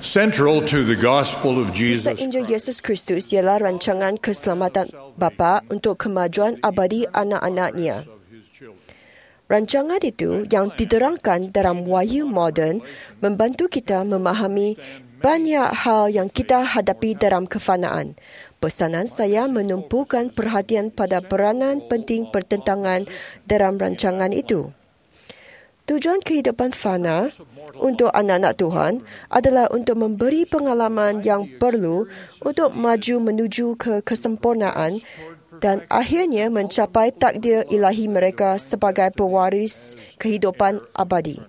Central to the gospel of Kisah Jesus Injil Christ Yesus Kristus ialah rancangan keselamatan Bapa untuk kemajuan abadi anak-anaknya. Rancangan itu yang diterangkan dalam wahyu moden membantu kita memahami banyak hal yang kita hadapi dalam kefanaan. Pesanan saya menumpukan perhatian pada peranan penting pertentangan dalam rancangan itu. Tujuan kehidupan fana untuk anak-anak Tuhan adalah untuk memberi pengalaman yang perlu untuk maju menuju ke kesempurnaan dan akhirnya mencapai takdir ilahi mereka sebagai pewaris kehidupan abadi.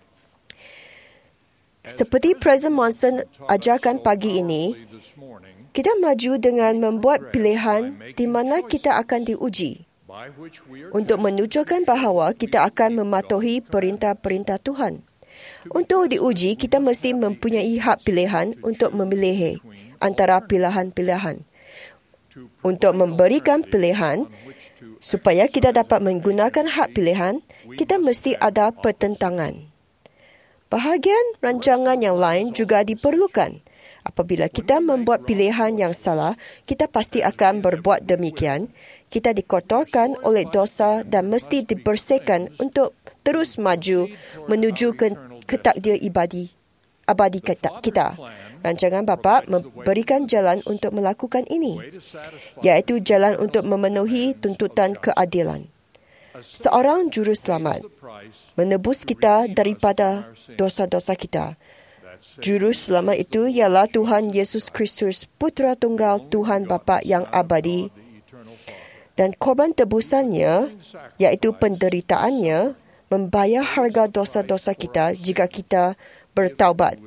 Seperti President Monson ajarkan pagi ini, kita maju dengan membuat pilihan di mana kita akan diuji untuk menunjukkan bahawa kita akan mematuhi perintah-perintah Tuhan. Untuk diuji, kita mesti mempunyai hak pilihan untuk memilih antara pilihan-pilihan. Untuk memberikan pilihan, supaya kita dapat menggunakan hak pilihan, kita mesti ada pertentangan. Bahagian rancangan yang lain juga diperlukan. Apabila kita membuat pilihan yang salah, kita pasti akan berbuat demikian. Kita dikotorkan oleh dosa dan mesti dibersihkan untuk terus maju menuju ke takdir abadi kita. Rancangan Bapa memberikan jalan untuk melakukan ini, iaitu jalan untuk memenuhi tuntutan keadilan. Seorang juru selamat menebus kita daripada dosa-dosa kita. Juru selamat itu ialah Tuhan Yesus Kristus, Putera Tunggal Tuhan Bapa yang abadi. Dan korban tebusannya, iaitu penderitaannya, membayar harga dosa-dosa kita jika kita bertaubat.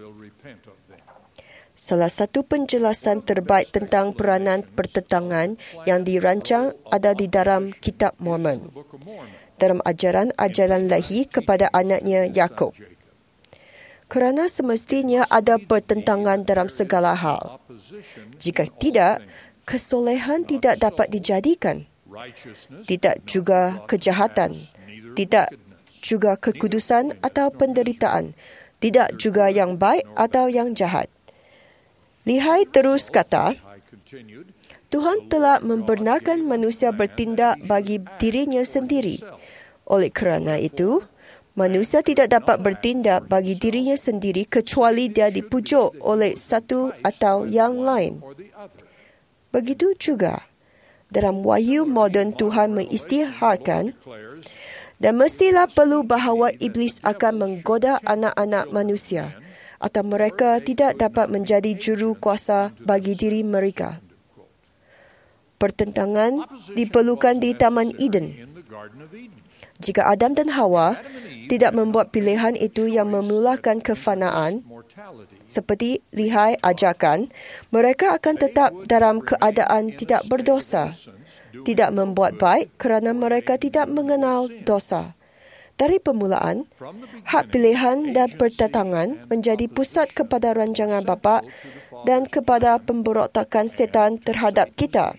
Salah satu penjelasan terbaik tentang peranan pertentangan yang dirancang ada di dalam Kitab Mormon, dalam ajaran-ajaran Lehi kepada anaknya Yakub. Kerana semestinya ada pertentangan dalam segala hal. Jika tidak, kesolehan tidak dapat dijadikan. Tidak juga kejahatan. Tidak juga kekudusan atau penderitaan. Tidak juga yang baik atau yang jahat. Lihai terus kata, Tuhan telah membenarkan manusia bertindak bagi dirinya sendiri. Oleh kerana itu, manusia tidak dapat bertindak bagi dirinya sendiri kecuali dia dipujuk oleh satu atau yang lain. Begitu juga, dalam wahyu moden Tuhan mengisytiharkan dan mestilah perlu bahawa iblis akan menggoda anak-anak manusia atau mereka tidak dapat menjadi juru kuasa bagi diri mereka. Pertentangan diperlukan di Taman Eden. Jika Adam dan Hawa tidak membuat pilihan itu yang memulakan kefanaan, seperti Lihai ajarkan, mereka akan tetap dalam keadaan tidak berdosa, tidak membuat baik kerana mereka tidak mengenal dosa. Dari permulaan, hak pilihan dan pertentangan menjadi pusat kepada rancangan Bapa dan kepada pemberontakan setan terhadap kita.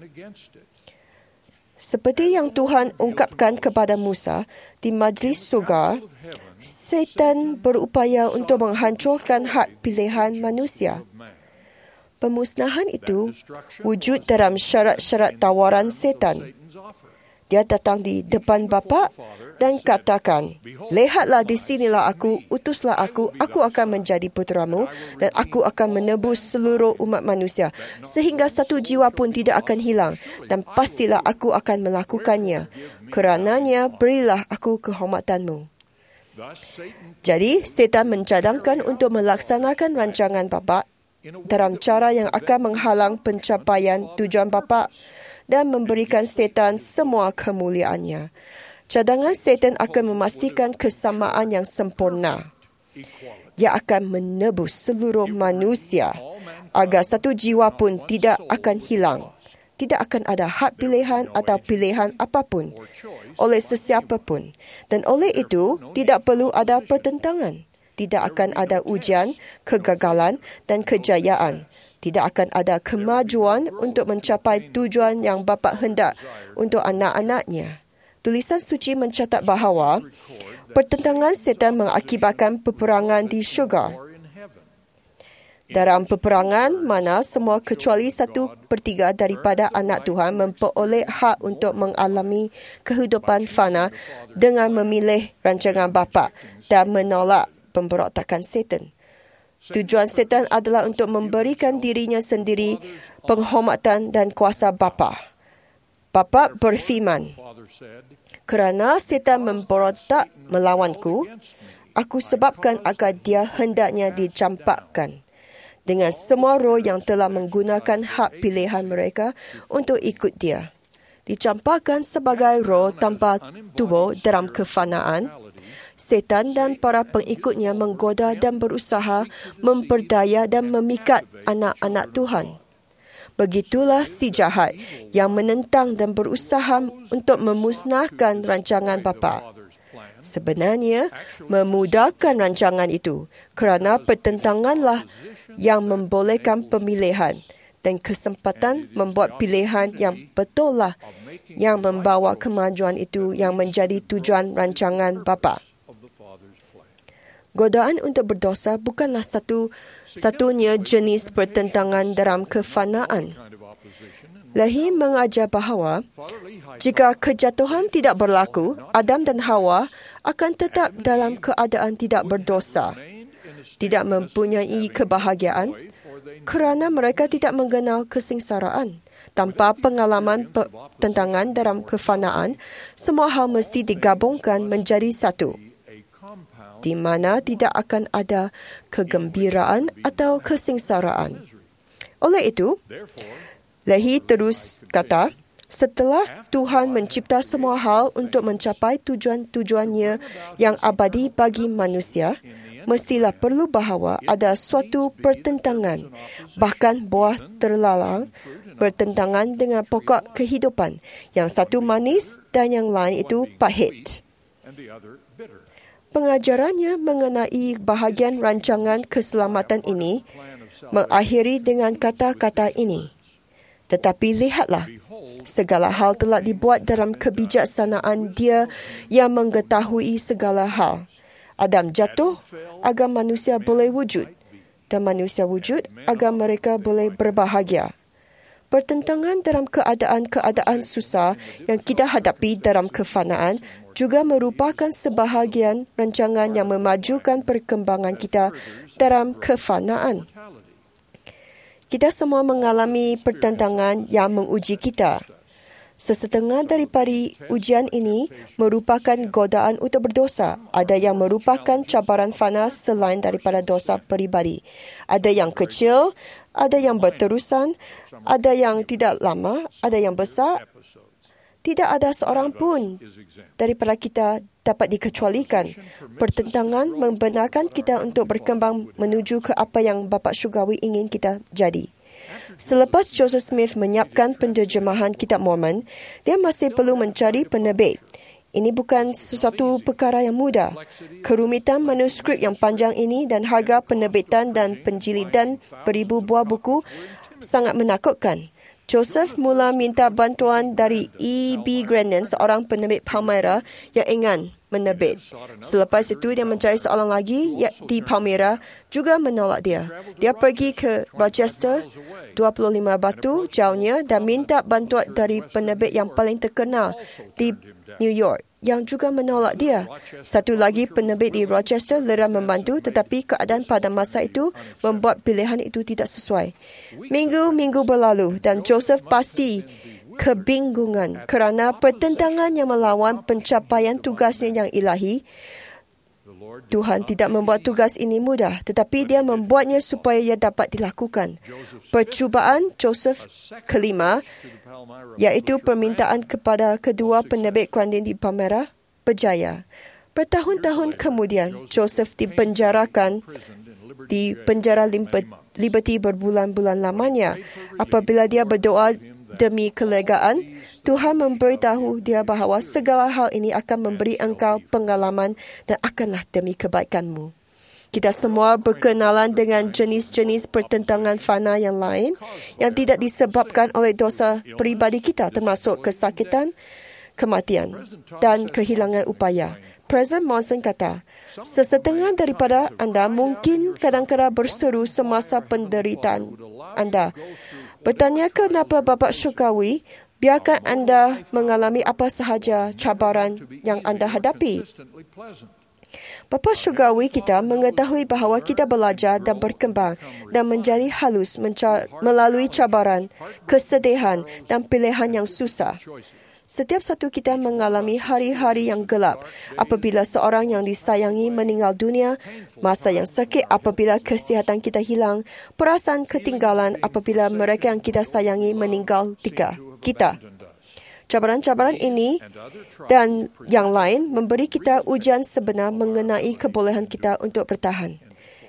Seperti yang Tuhan ungkapkan kepada Musa di majlis surga, setan berupaya untuk menghancurkan hak pilihan manusia. Pemusnahan itu wujud dalam syarat-syarat tawaran setan. Dia datang di depan Bapa dan katakan, lihatlah di sinilah aku, utuslah aku akan menjadi puteramu dan aku akan menebus seluruh umat manusia sehingga satu jiwa pun tidak akan hilang dan pastilah aku akan melakukannya. Kerananya berilah aku kehormatanmu. Jadi, setan mencadangkan untuk melaksanakan rancangan Bapa dalam cara yang akan menghalang pencapaian tujuan Bapa dan memberikan setan semua kemuliaannya. Cadangan setan akan memastikan kesamaan yang sempurna. Ia akan menebus seluruh manusia agar satu jiwa pun tidak akan hilang. Tidak akan ada hak pilihan atau pilihan apapun oleh sesiapa pun. Dan oleh itu, tidak perlu ada pertentangan. Tidak akan ada ujian, kegagalan dan kejayaan. Tidak akan ada kemajuan untuk mencapai tujuan yang Bapa hendak untuk anak-anaknya. Tulisan suci mencatat bahawa pertentangan setan mengakibatkan peperangan di syurga. Dalam peperangan mana semua kecuali 1/3 daripada anak Tuhan memperoleh hak untuk mengalami kehidupan fana dengan memilih rancangan Bapa dan menolak pemberontakan Satan. Tujuan Satan adalah untuk memberikan dirinya sendiri penghormatan dan kuasa Bapa. Bapa berfirman, "Kerana Satan memberontak melawanku, aku sebabkan agar dia hendaknya dicampakkan dengan semua roh yang telah menggunakan hak pilihan mereka untuk ikut dia. Dicampakkan sebagai roh tanpa tubuh dalam kefanaan, Setan dan para pengikutnya menggoda dan berusaha memperdaya dan memikat anak-anak Tuhan. Begitulah si jahat yang menentang dan berusaha untuk memusnahkan rancangan Bapa. Sebenarnya, memudahkan rancangan itu kerana pertentanganlah yang membolehkan pemilihan dan kesempatan membuat pilihan yang betul lah yang membawa kemajuan itu yang menjadi tujuan rancangan Bapa. Godaan untuk berdosa bukanlah satu-satunya jenis pertentangan dalam kefanaan. Lehi mengajar bahawa jika kejatuhan tidak berlaku, Adam dan Hawa akan tetap dalam keadaan tidak berdosa, tidak mempunyai kebahagiaan kerana mereka tidak mengenal kesengsaraan. Tanpa pengalaman pertentangan dalam kefanaan, semua hal mesti digabungkan menjadi satu, di mana tidak akan ada kegembiraan atau kesengsaraan. Oleh itu, Lehi terus kata, setelah Tuhan mencipta semua hal untuk mencapai tujuan-tujuannya yang abadi bagi manusia, mestilah perlu bahawa ada suatu pertentangan, bahkan buah terlarang bertentangan dengan pokok kehidupan. Yang satu manis dan yang lain itu pahit. Pengajarannya mengenai bahagian rancangan keselamatan ini mengakhiri dengan kata-kata ini. Tetapi lihatlah, segala hal telah dibuat dalam kebijaksanaan Dia yang mengetahui segala hal. Adam jatuh agar manusia boleh wujud, dan manusia wujud agar mereka boleh berbahagia. Pertentangan dalam keadaan-keadaan susah yang kita hadapi dalam kefanaan juga merupakan sebahagian rancangan yang memajukan perkembangan kita dalam kefanaan. Kita semua mengalami pertentangan yang menguji kita. Sesetengah daripada ujian ini merupakan godaan untuk berdosa. Ada yang merupakan cabaran fana selain daripada dosa peribadi. Ada yang kecil, ada yang berterusan, ada yang tidak lama, ada yang besar. Tidak ada seorang pun daripada kita dapat dikecualikan. Pertentangan membenarkan kita untuk berkembang menuju ke apa yang Bapa Syurgawi ingin kita jadi. Selepas Joseph Smith menyiapkan penterjemahan Kitab Mormon, dia masih perlu mencari penerbit. Ini bukan sesuatu perkara yang mudah. Kerumitan manuskrip yang panjang ini dan harga penerbitan dan penjilidan beribu buah buku sangat menakutkan. Joseph mula minta bantuan dari E.B. Grandin, seorang penerbit Palmyra yang ingin menerbit. Selepas itu, dia mencari seorang lagi di Palmyra juga menolak dia. Dia pergi ke Rochester, 25 batu jauhnya, dan minta bantuan dari penerbit yang paling terkenal di New York yang juga menolak dia. Satu lagi penerbit di Rochester lera membantu, tetapi keadaan pada masa itu membuat pilihan itu tidak sesuai. Minggu-minggu berlalu dan Joseph pasti kebingungan kerana pertentangan yang melawan pencapaian tugasnya yang ilahi. Tuhan tidak membuat tugas ini mudah, tetapi Dia membuatnya supaya ia dapat dilakukan. Percubaan Joseph kelima, iaitu permintaan kepada kedua penerbit Grandin di Palmyra, berjaya. Bertahun-tahun kemudian, Joseph dipenjarakan di penjara Liberty berbulan-bulan lamanya. Apabila dia berdoa demi kelegaan, Tuhan memberitahu dia bahawa segala hal ini akan memberi engkau pengalaman dan akanlah demi kebaikanmu. Kita semua berkenalan dengan jenis-jenis pertentangan fana yang lain yang tidak disebabkan oleh dosa peribadi kita, termasuk kesakitan, kematian dan kehilangan upaya. President Monson kata, sesetengah daripada anda mungkin kadang-kadang berseru semasa penderitaan anda. Bertanya kenapa Bapa Syurgawi biarkan anda mengalami apa sahaja cabaran yang anda hadapi. Bapa Syurgawi kita mengetahui bahawa kita belajar dan berkembang dan menjadi halus melalui cabaran, kesedihan dan pilihan yang susah. Setiap satu kita mengalami hari-hari yang gelap apabila seorang yang disayangi meninggal dunia, masa yang sakit apabila kesihatan kita hilang, perasaan ketinggalan apabila mereka yang kita sayangi meninggal kita. Cabaran-cabaran ini dan yang lain memberi kita ujian sebenar mengenai kebolehan kita untuk bertahan.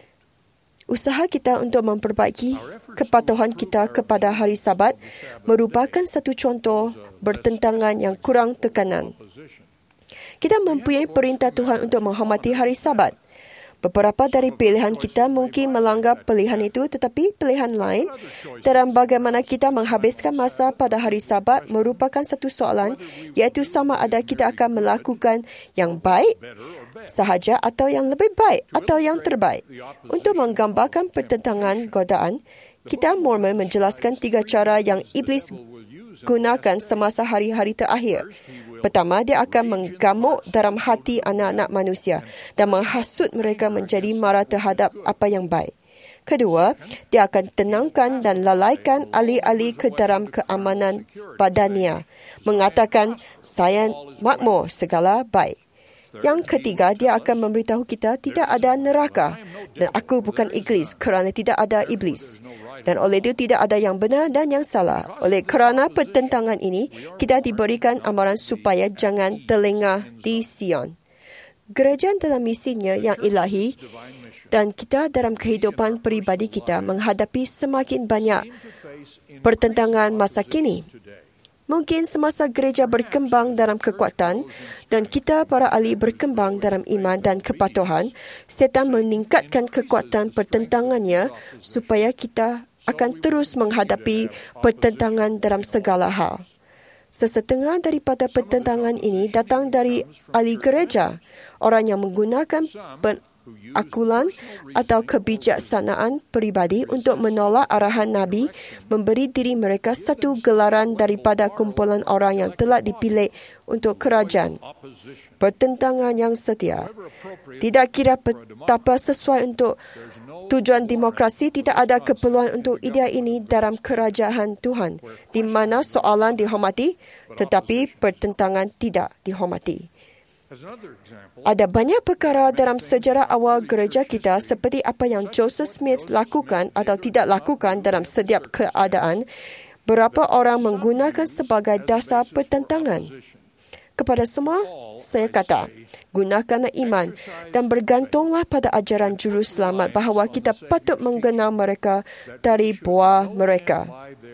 Usaha kita untuk memperbaiki kepatuhan kita kepada hari Sabat merupakan satu contoh bertentangan yang kurang tekanan. Kita mempunyai perintah Tuhan untuk menghormati hari Sabat. Beberapa dari pilihan kita mungkin melanggar pilihan itu, tetapi pilihan lain dalam bagaimana kita menghabiskan masa pada hari Sabat merupakan satu soalan, iaitu sama ada kita akan melakukan yang baik sahaja atau yang lebih baik atau yang terbaik. Untuk menggambarkan pertentangan godaan, kita Mormon menjelaskan 3 cara yang iblis gunakan semasa hari-hari terakhir. Pertama, dia akan menggamuk dalam hati anak-anak manusia dan menghasut mereka menjadi marah terhadap apa yang baik. Kedua, dia akan tenangkan dan lalaikan ahli-ahli ke dalam keamanan badania, mengatakan, saya makmur segala baik. Yang ketiga, dia akan memberitahu kita tidak ada neraka dan aku bukan iblis kerana tidak ada iblis. Dan oleh itu tidak ada yang benar dan yang salah. Oleh kerana pertentangan ini, kita diberikan amaran supaya jangan terlengah di Sion. Gereja dalam misinya yang ilahi dan kita dalam kehidupan peribadi kita menghadapi semakin banyak pertentangan masa kini. Mungkin semasa gereja berkembang dalam kekuatan dan kita para ahli berkembang dalam iman dan kepatuhan, setan meningkatkan kekuatan pertentangannya supaya kita akan terus menghadapi pertentangan dalam segala hal. Sesetengah daripada pertentangan ini datang dari ahli gereja, orang yang menggunakan akulan atau kebijaksanaan peribadi untuk menolak arahan Nabi, memberi diri mereka satu gelaran daripada kumpulan orang yang telah dipilih untuk kerajaan. Pertentangan yang setia. Tidak kira betapa sesuai untuk tujuan demokrasi, tidak ada keperluan untuk idea ini dalam kerajaan Tuhan, di mana soalan dihormati, tetapi pertentangan tidak dihormati. Ada banyak perkara dalam sejarah awal gereja kita seperti apa yang Joseph Smith lakukan atau tidak lakukan dalam setiap keadaan, berapa orang menggunakan sebagai dasar pertentangan. Kepada semua, saya kata, gunakanlah iman dan bergantunglah pada ajaran juru selamat bahawa kita patut mengenal mereka dari buah mereka.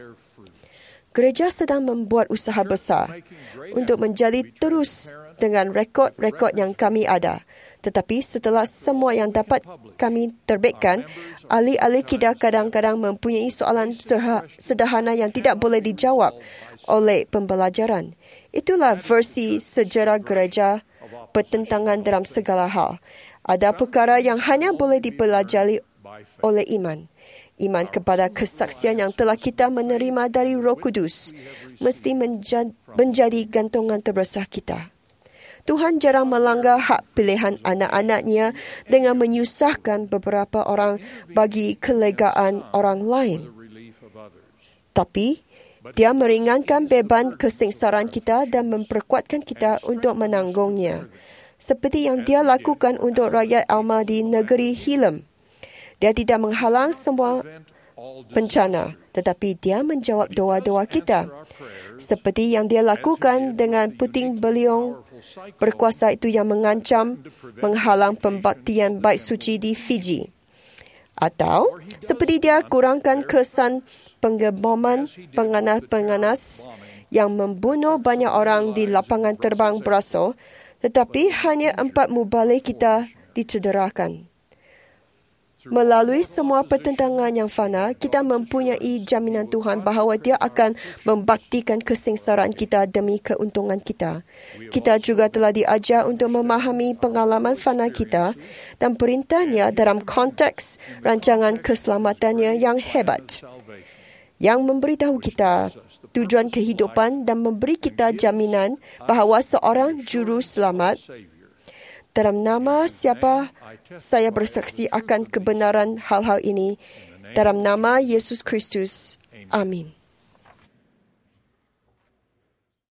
Gereja sedang membuat usaha besar untuk menjadi terus dengan rekod-rekod yang kami ada. Tetapi setelah semua yang dapat kami terbitkan, ahli-ahli kita kadang-kadang mempunyai soalan sederhana yang tidak boleh dijawab oleh pembelajaran. Itulah versi sejarah gereja pertentangan dalam segala hal. Ada perkara yang hanya boleh dipelajari oleh iman. Iman kepada kesaksian yang telah kita menerima dari Roh Kudus mesti menjadi gantungan terbesar kita. Tuhan jarang melanggar hak pilihan anak-anaknya dengan menyusahkan beberapa orang bagi kelegaan orang lain. Tapi, Dia meringankan beban kesengsaraan kita dan memperkuatkan kita untuk menanggungnya. Seperti yang Dia lakukan untuk rakyat Alma di negeri Hilam. Dia tidak menghalang semua bencana, tetapi Dia menjawab doa-doa kita. Seperti yang Dia lakukan dengan puting beliung berkuasa itu yang mengancam menghalang pembaktian bait suci di Fiji. Atau seperti Dia kurangkan kesan penggeboman penganas-penganas yang membunuh banyak orang di lapangan terbang Brussels, tetapi hanya 4 mubalik kita dicederakan. Melalui semua pertentangan yang fana, kita mempunyai jaminan Tuhan bahawa Dia akan membaktikan kesengsaraan kita demi keuntungan kita. Kita juga telah diajar untuk memahami pengalaman fana kita dan perintahnya dalam konteks rancangan keselamatannya yang hebat, yang memberitahu kita tujuan kehidupan dan memberi kita jaminan bahawa seorang juru selamat. Dalam nama siapa saya bersaksi akan kebenaran hal-hal ini. Dalam nama Yesus Kristus. Amin.